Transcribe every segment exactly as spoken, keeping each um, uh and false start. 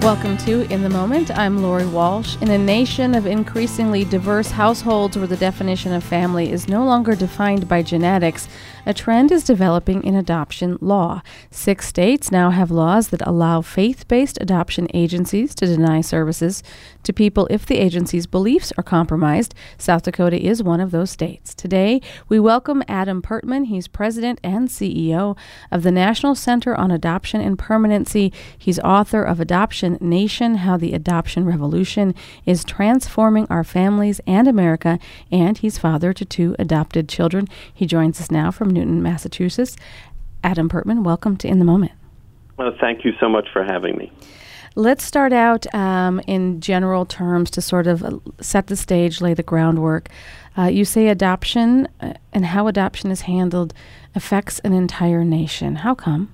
Welcome to In the Moment. I'm Lori Walsh. In a nation of increasingly diverse households where the definition of family is no longer defined by genetics, a trend is developing in adoption law. Six states now have laws that allow faith-based adoption agencies to deny services to people if the agency's beliefs are compromised. South Dakota is one of those states. Today, we welcome Adam Pertman. He's president and C E O of the National Center on Adoption and Permanency. He's author of Adoption Nation, How the Adoption Revolution is Transforming Our Families and America, and he's father to two adopted children. He joins us now from Newton, Massachusetts. Adam Pertman, welcome to In the Moment. Well, thank you so much for having me. Let's start out um, in general terms to sort of set the stage, lay the groundwork. Uh, you say adoption uh, and how adoption is handled affects an entire nation. How come?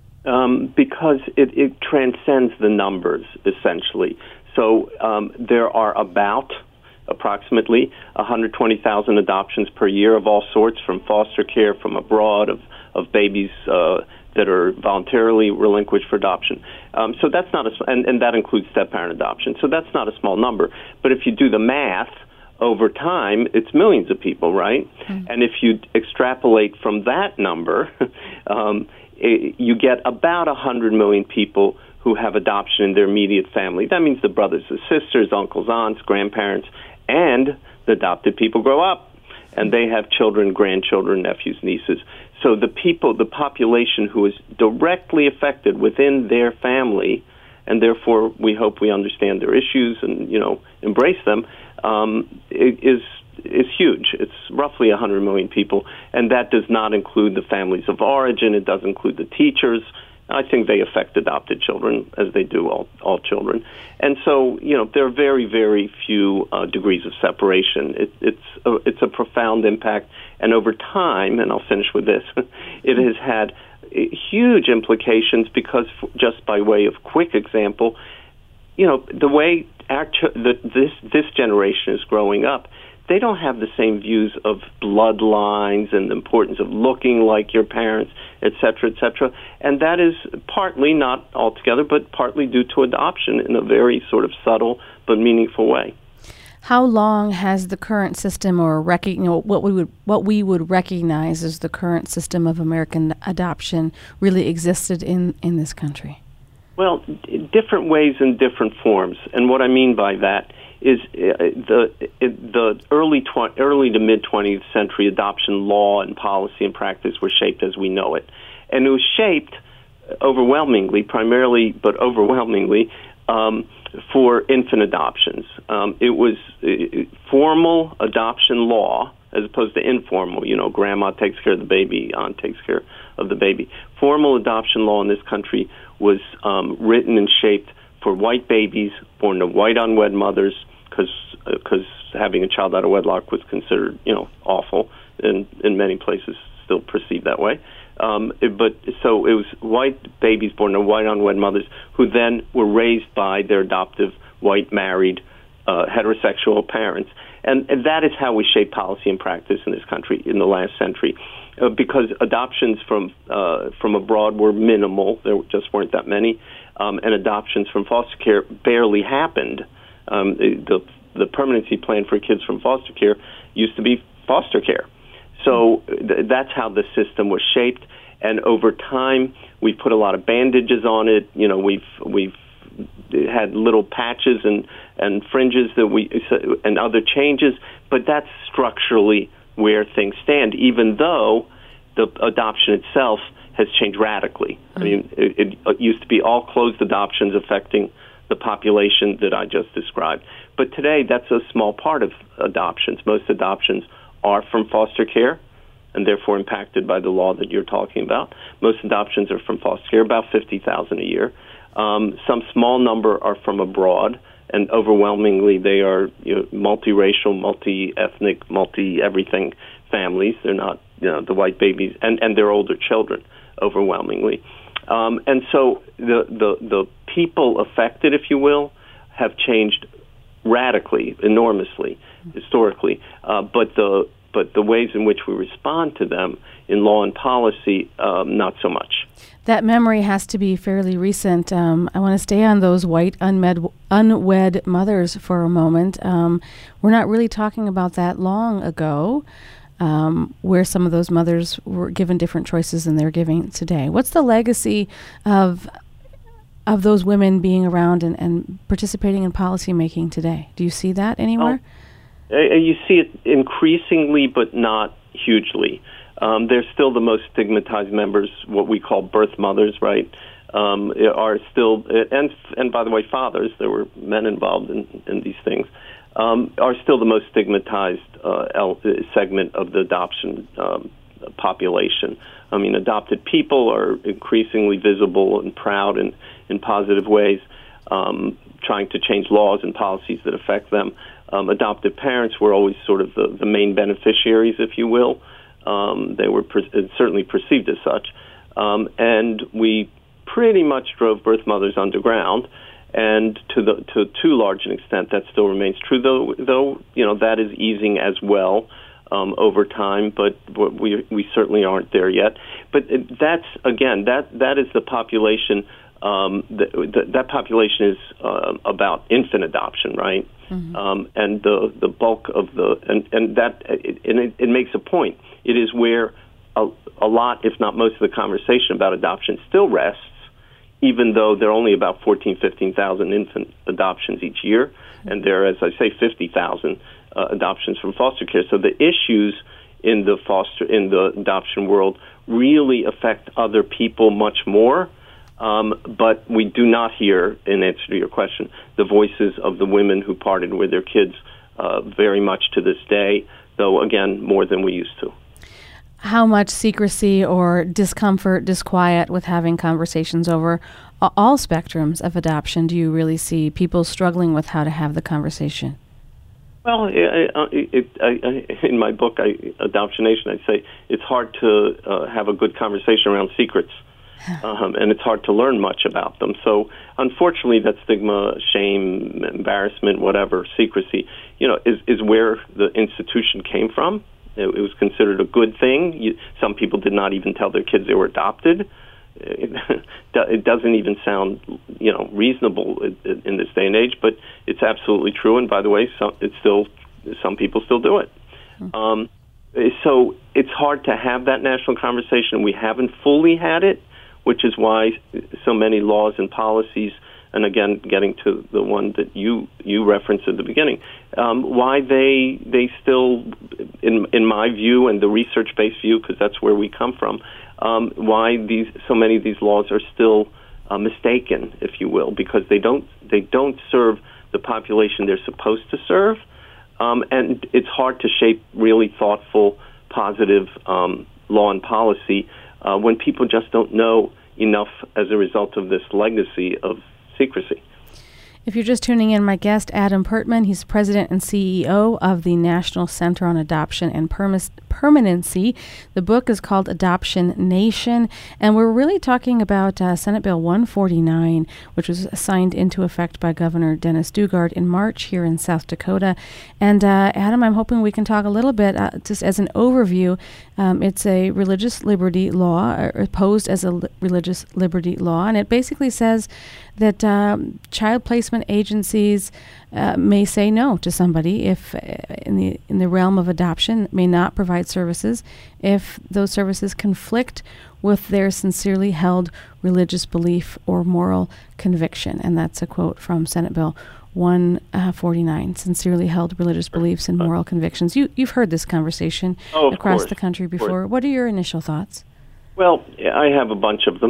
Um, because it, it transcends the numbers, essentially. So um, there are about approximately one hundred twenty thousand adoptions per year of all sorts, from foster care, from abroad, of, of babies uh, that are voluntarily relinquished for adoption. Um, so that's not a, and, and that includes step-parent adoption. So that's not a small number. But if you do the math, over time, it's millions of people, right? Mm-hmm. And if you extrapolate from that number, um, it, you get about one hundred million people who have adoption in their immediate family. That means the brothers and sisters, uncles, aunts, grandparents, and the adopted people grow up, and they have children, grandchildren, nephews, nieces. So the people, the population who is directly affected within their family, and therefore we hope we understand their issues and, you know, embrace them, um, is is huge. It's roughly one hundred million people, and that does not include the families of origin. It does include the teachers. I think they affect adopted children as they do all, all children. And so, you know, there are very, very few uh, degrees of separation. It, it's, a, it's a profound impact. And over time, and I'll finish with this, it has had huge implications because, just by way of quick example, you know, the way our ch- the, this, this generation is growing up, they don't have the same views of bloodlines and the importance of looking like your parents, et cetera, et cetera. And that is partly, not altogether, but partly due to adoption in a very sort of subtle but meaningful way. How long has the current system, or rec- you know, what we would what we would recognize as the current system of American adoption, really existed in, in this country? Well, d- different ways and different forms. And what I mean by that is uh, the the early tw- early to mid twentieth century adoption law and policy and practice were shaped as we know it, and it was shaped overwhelmingly, primarily, but overwhelmingly, um, for infant adoptions. Um, it was uh, formal adoption law as opposed to informal. You know, grandma takes care of the baby, aunt takes care of the baby. Formal adoption law in this country was um, written and shaped for white babies born to white unwed mothers, because because having a child out of wedlock was considered, you know, awful, and in many places still perceived that way. Um, it, but so it was white babies born to white unwed mothers who then were raised by their adoptive white married uh, heterosexual parents, and, and that is how we shape policy and practice in this country in the last century. Uh, because adoptions from uh, from abroad were minimal, there just weren't that many, um, and adoptions from foster care barely happened. Um, the the permanency plan for kids from foster care used to be foster care. So th- that's how the system was shaped, and over time we put a lot of bandages on it. You know, we've we've had little patches and, and fringes that we and other changes, but that's structurally where things stand, even though the adoption itself has changed radically. Mm-hmm. I mean, it, it used to be all closed adoptions affecting the population that I just described. But today, that's a small part of adoptions. Most adoptions are from foster care, and therefore impacted by the law that you're talking about. Most adoptions are from foster care, about fifty thousand a year. Um, some small number are from abroad, and overwhelmingly they are, you know, multiracial, multi-ethnic, multi-everything families. They're not, you know, the white babies, and, and they're older children, overwhelmingly. Um, and so the, the the people affected, if you will, have changed radically, enormously, historically. Uh, but the but the ways in which we respond to them in law and policy, um, not so much. That memory has to be fairly recent. Um, I want to stay on those white unmed, unwed mothers for a moment. Um, we're not really talking about that long ago, um, where some of those mothers were given different choices than they're giving today. What's the legacy of of those women being around and, and participating in policy making today? Do you see that anywhere? Oh, you see it increasingly, but not hugely. Um, they're still the most stigmatized members, what we call birth mothers, right? Um, are still, and and by the way, fathers, there were men involved in, in these things, um, are still the most stigmatized uh, segment of the adoption um, population. I mean, adopted people are increasingly visible and proud in, in positive ways, um, trying to change laws and policies that affect them. Um, adoptive parents were always sort of the, the main beneficiaries, if you will. Um, they were per- certainly perceived as such. Um, and we pretty much drove birth mothers underground. And to the to too large an extent, that still remains true, though, though you know, that is easing as well. Um, over time, but we we certainly aren't there yet. But that's again that that is the population. Um, the, the, that population is uh, about infant adoption, right? Mm-hmm. Um, and the the bulk of the and and that it, and it, it makes a point. It is where a, a lot, if not most, of the conversation about adoption still rests, even though there are only about fourteen, fifteen thousand infant adoptions each year, mm-hmm. and there are, as I say, fifty thousand. Uh, adoptions from foster care. So the issues in the foster in the adoption world really affect other people much more. Um, but we do not hear, in answer to your question, the voices of the women who parted with their kids uh, very much to this day, though, again, more than we used to. How much secrecy or discomfort, disquiet with having conversations over all spectrums of adoption do you really see people struggling with how to have the conversation? Well, it, it, I, I, in my book, I, Adoption Nation, I say it's hard to uh, have a good conversation around secrets, um, and it's hard to learn much about them. So, unfortunately, that stigma, shame, embarrassment, whatever, secrecy, you know, is, is where the institution came from. It, it was considered a good thing. You, some people did not even tell their kids they were adopted. It, it doesn't even sound, you know, reasonable in, in this day and age, but it's absolutely true. And by the way, some, it's still some people still do it. Mm-hmm. Um, so it's hard to have that national conversation. We haven't fully had it, which is why so many laws and policies. And again, getting to the one that you you referenced at the beginning, um, why they they still, in in my view and the research-based view, because that's where we come from. Um, why these so many of these laws are still uh, mistaken, if you will, because they don't they don't serve the population they're supposed to serve, um, and it's hard to shape really thoughtful, positive um, law and policy uh, when people just don't know enough as a result of this legacy of secrecy. If you're just tuning in, my guest, Adam Pertman, he's president and C E O of the National Center on Adoption and Permis- Permanency. The book is called Adoption Nation, and we're really talking about uh, Senate Bill one forty-nine, which was signed into effect by Governor Dennis Daugaard in March here in South Dakota. And uh, Adam, I'm hoping we can talk a little bit, uh, just as an overview. Um, it's a religious liberty law, or posed as a li- religious liberty law, and it basically says that um, child placement agencies uh, may say no to somebody if, uh, in the in the realm of adoption, may not provide services if those services conflict with their sincerely held religious belief or moral conviction. And that's a quote from Senate Bill one forty-nine, sincerely held religious beliefs and moral convictions. You, you've heard this conversation oh, across course. the country before. What are your initial thoughts? Well, I have a bunch of them.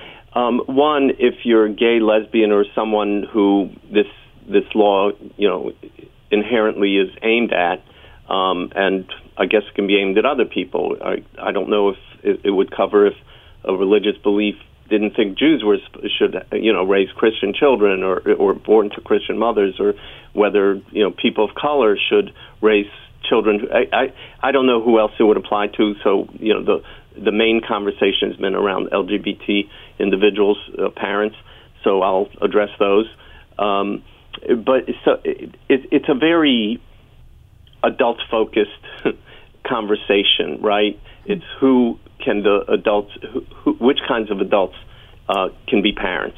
Um, one, if you're gay, lesbian, or someone who this this law, you know, inherently is aimed at, um, and I guess it can be aimed at other people. I I don't know if it, it would cover if a religious belief didn't think Jews were should you know raise Christian children or or born to Christian mothers, or whether you know people of color should raise children. I I, I don't know who else it would apply to. So you know the. The main conversation has been around L G B T individuals, uh, parents, so I'll address those. Um, but so it, it, it's a very adult-focused conversation, right? It's who can the adults, who, who, which kinds of adults uh, can be parents.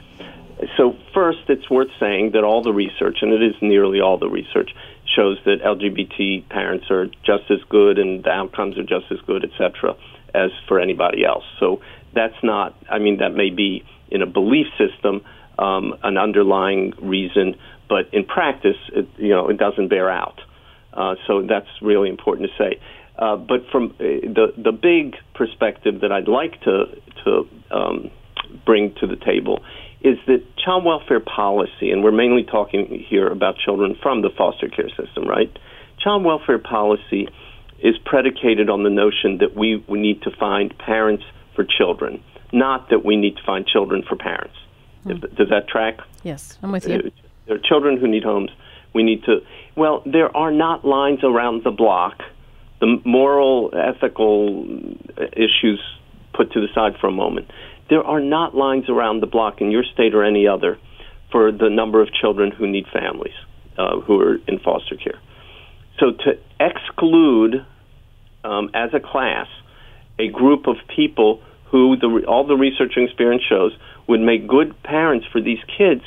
So first, it's worth saying that all the research, and it is nearly all the research, shows that L G B T parents are just as good and the outcomes are just as good, et cetera, as for anybody else. So that's not, I mean, that may be in a belief system um, an underlying reason, but in practice, it, you know, it doesn't bear out. Uh, so that's really important to say. Uh, but from uh, the the big perspective that I'd like to to um, bring to the table is that child welfare policy, and we're mainly talking here about children from the foster care system, right? Child welfare policy is predicated on the notion that we, we need to find parents for children, not that we need to find children for parents. Mm. If, does that track? Yes, I'm with you. There are children who need homes. We need to, well, there are not lines around the block. The moral, ethical issues put to the side for a moment. There are not lines around the block in your state or any other for the number of children who need families, uh, who are in foster care. So to exclude, um, as a class, a group of people who the, all the research and experience shows would make good parents for these kids,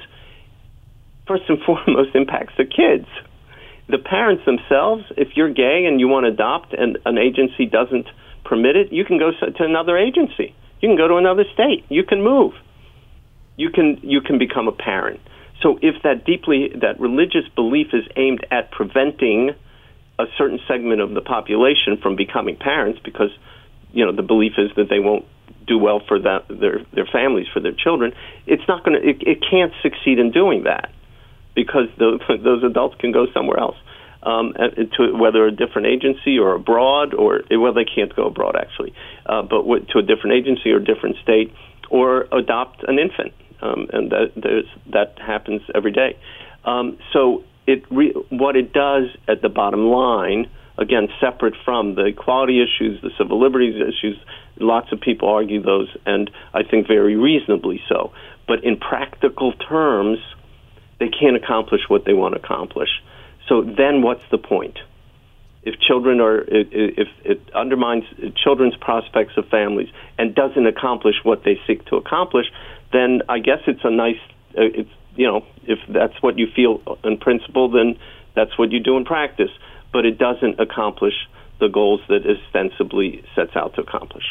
first and foremost impacts the kids. The parents themselves, if you're gay and you want to adopt and an agency doesn't permit it, you can go to another agency. You can go to another state. You can move. You can you can become a parent. So if that deeply that religious belief is aimed at preventing a certain segment of the population from becoming parents, because you know the belief is that they won't do well for that, their their families, for their children, it's not going to. It, it can't succeed in doing that because the, those adults can go somewhere else. Um, to whether a different agency or abroad, or well, they can't go abroad actually, uh, but w- to a different agency or a different state, or adopt an infant, um, and that there's, that happens every day. Um, so it re- what it does at the bottom line, again, separate from the equality issues, the civil liberties issues, lots of people argue those, and I think very reasonably so. But in practical terms, they can't accomplish what they want to accomplish. So then what's the point? If children are, if it undermines children's prospects of families and doesn't accomplish what they seek to accomplish, then I guess it's a nice, it's, you know, if that's what you feel in principle, then that's what you do in practice. But it doesn't accomplish the goals that it ostensibly sets out to accomplish.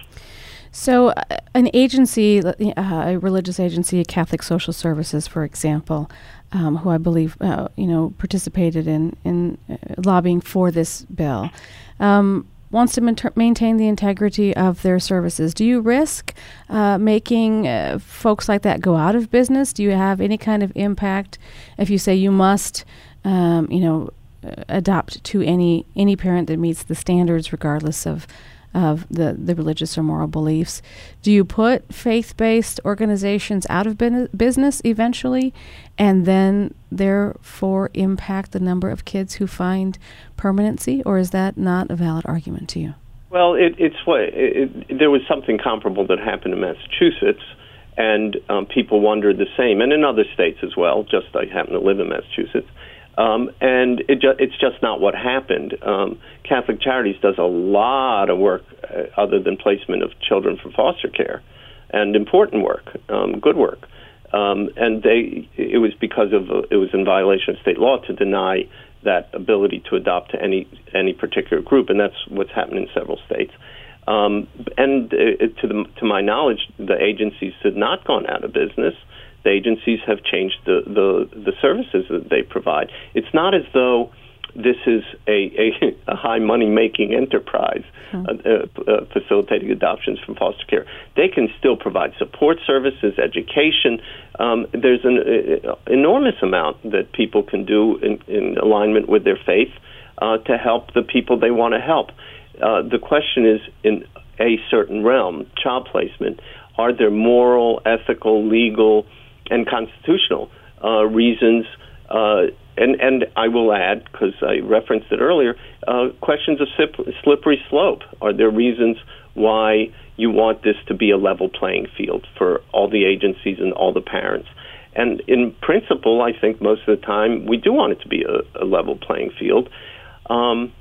So uh, an agency, uh, a religious agency, Catholic Social Services, for example, um, who I believe, uh, you know, participated in, in uh, lobbying for this bill, um, wants to mainter- maintain the integrity of their services. Do you risk uh, making uh, folks like that go out of business? Do you have any kind of impact if you say you must, um, you know, adopt to any any parent that meets the standards regardless of of the, the religious or moral beliefs? Do you put faith-based organizations out of bin- business eventually and then therefore impact the number of kids who find permanency, or is that not a valid argument to you? Well, it, it's what it, it, there was something comparable that happened in Massachusetts, and um, people wondered the same, and in other states as well, just I happen to live in Massachusetts. Um, and it ju- it's just not what happened. Um, Catholic Charities does a lot of work uh, other than placement of children for foster care, and important work, um, good work. Um, and they, it was because of uh, it was in violation of state law to deny that ability to adopt to any any particular group, and that's what's happened in several states. Um, and uh, to the, to my knowledge, the agencies had not gone out of business. The agencies have changed the, the, the services that they provide. It's not as though this is a, a, a high money-making enterprise hmm. uh, uh, facilitating adoptions from foster care. They can still provide support services, education. Um, there's an uh, enormous amount that people can do in, in alignment with their faith uh, to help the people they want to help. Uh, the question is, in a certain realm, child placement, are there moral, ethical, legal, and constitutional uh, reasons, uh, and, and I will add, because I referenced it earlier, uh, questions of slippery slope. Are there reasons why you want this to be a level playing field for all the agencies and all the parents? And in principle, I think most of the time we do want it to be a, a level playing field. Um,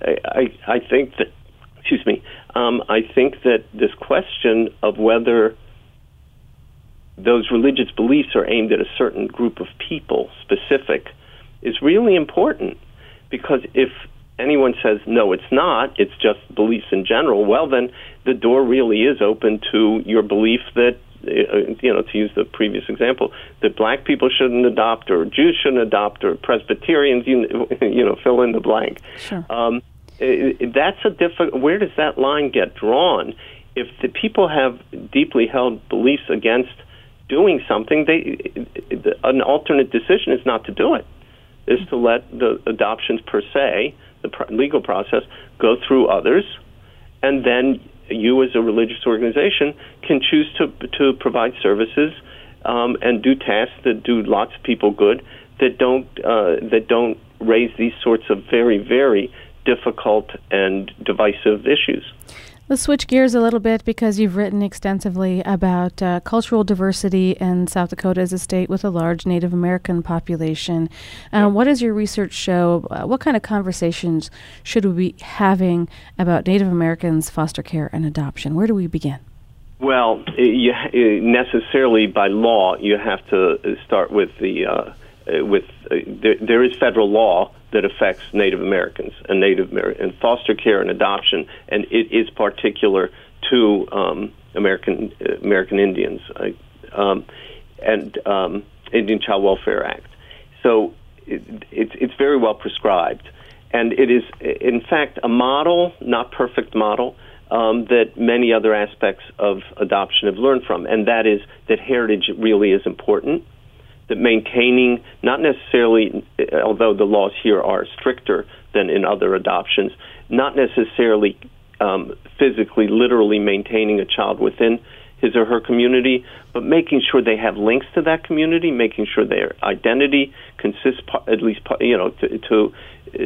I, I, I think that, excuse me, um, I think that this question of whether those religious beliefs are aimed at a certain group of people, specific, is really important. Because if anyone says, no, it's not, it's just beliefs in general, well, then the door really is open to your belief that, uh, you know, to use the previous example, that black people shouldn't adopt, or Jews shouldn't adopt, or Presbyterians, you, you know, fill in the blank. Sure. Um, it, it, that's a difficult, where does that line get drawn? If the people have deeply held beliefs against doing something, they an alternate decision is not to do it, is to let the adoptions per se, the pr- legal process, go through others, and then you as a religious organization can choose to to provide services um, and do tasks that do lots of people good, that don't uh, that don't raise these sorts of very, very difficult and divisive issues. Let's switch gears a little bit, because you've written extensively about uh, cultural diversity in South Dakota as a state with a large Native American population. Uh, what does your research show? Uh, what kind of conversations should we be having about Native Americans, foster care, and adoption? Where do we begin? Well, you, necessarily by law, you have to start with the uh, with uh, there, there is federal law that affects Native Americans and Native American and foster care and adoption, and it is particular to um, American uh, American Indians uh, um, and um, Indian Child Welfare Act. So it, it's it's very well prescribed, and it is in fact a model, not perfect model, um, that many other aspects of adoption have learned from, and that is that heritage really is important. That maintaining, not necessarily, although the laws here are stricter than in other adoptions, not necessarily um, physically, literally maintaining a child within his or her community, but making sure they have links to that community, making sure their identity consists, at least, you know, to to,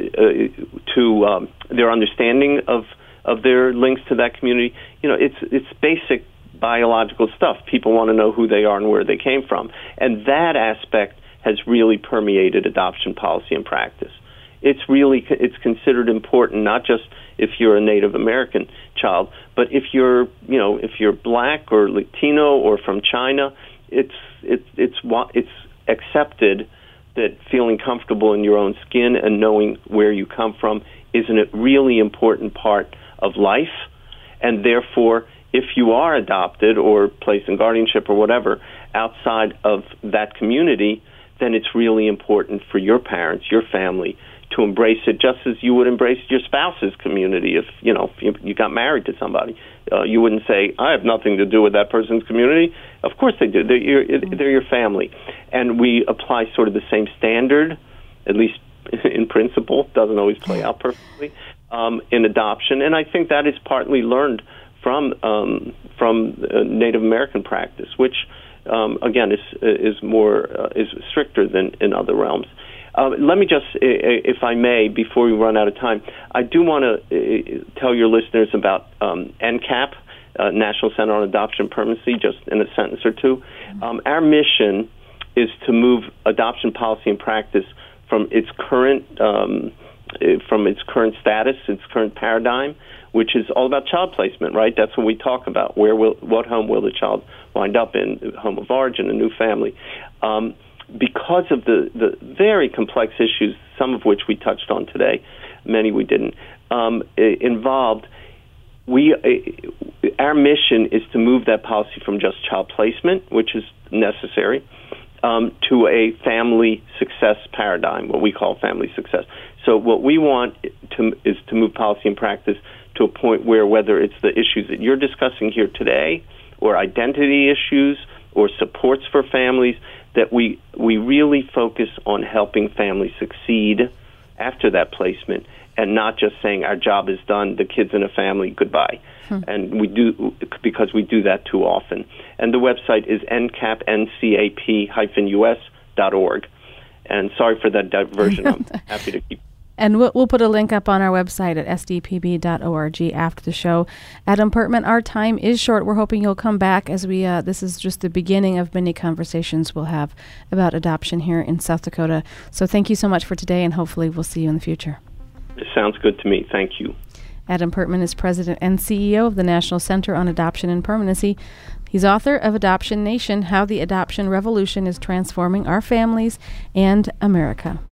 uh, to um, their understanding of of their links to that community. You know, it's it's basic biological stuff. People want to know who they are and where they came from. And that aspect has really permeated adoption policy and practice. It's really, it's considered important, not just if you're a Native American child, but if you're, you know, if you're black or Latino or from China, it's, it's, it's, it's accepted that feeling comfortable in your own skin and knowing where you come from is a really important part of life. And therefore, if you are adopted or placed in guardianship or whatever outside of that community, then it's really important for your parents, your family, to embrace it just as you would embrace your spouse's community. If, you know, if you, you got married to somebody, uh, you wouldn't say, I have nothing to do with that person's community. Of course they do. They're your, they're your family. And we apply sort of the same standard, at least in principle. Doesn't always play out perfectly, um, in adoption. And I think that is partly learned from um, from uh, Native American practice, which um, again is is more uh, is stricter than in other realms. Uh, let me just, if I may, before we run out of time, I do want to uh, tell your listeners about um, N C A P, uh, National Center on Adoption Permanency, just in a sentence or two. Um, our mission is to move adoption policy and practice from its current um, from its current status, its current paradigm, which is all about child placement, right? That's what we talk about. Where will, what home will the child wind up in? Home of origin, a new family. Um, because of the, the very complex issues, some of which we touched on today, many we didn't, um, involved, we uh, our mission is to move that policy from just child placement, which is necessary, um, to a family success paradigm, what we call family success. So what we want to, is to move policy and practice to a point where, whether it's the issues that you're discussing here today, or identity issues, or supports for families, that we we really focus on helping families succeed after that placement, and not just saying our job is done, the kid's in a family, goodbye. Hmm. And we do, because we do that too often. And the website is N C A P, N C A P U S dot org. And sorry for that diversion. I'm happy to keep. And we'll, we'll put a link up on our website at S D P B dot org after the show. Adam Pertman, our time is short. We're hoping you'll come back, as we uh, this is just the beginning of many conversations we'll have about adoption here in South Dakota. So thank you so much for today, and hopefully we'll see you in the future. Sounds good to me. Thank you. Adam Pertman is president and C E O of the National Center on Adoption and Permanency. He's author of Adoption Nation: How the Adoption Revolution is Transforming Our Families and America.